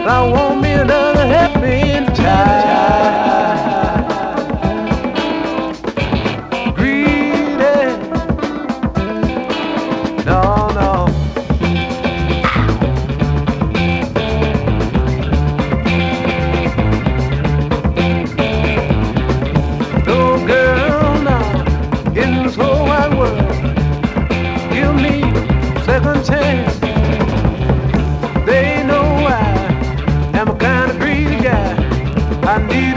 I want me another helping child. Greedy, no, no. No girl now in this whole wide world give me second chance. They know I am a kind of greedy guy. I need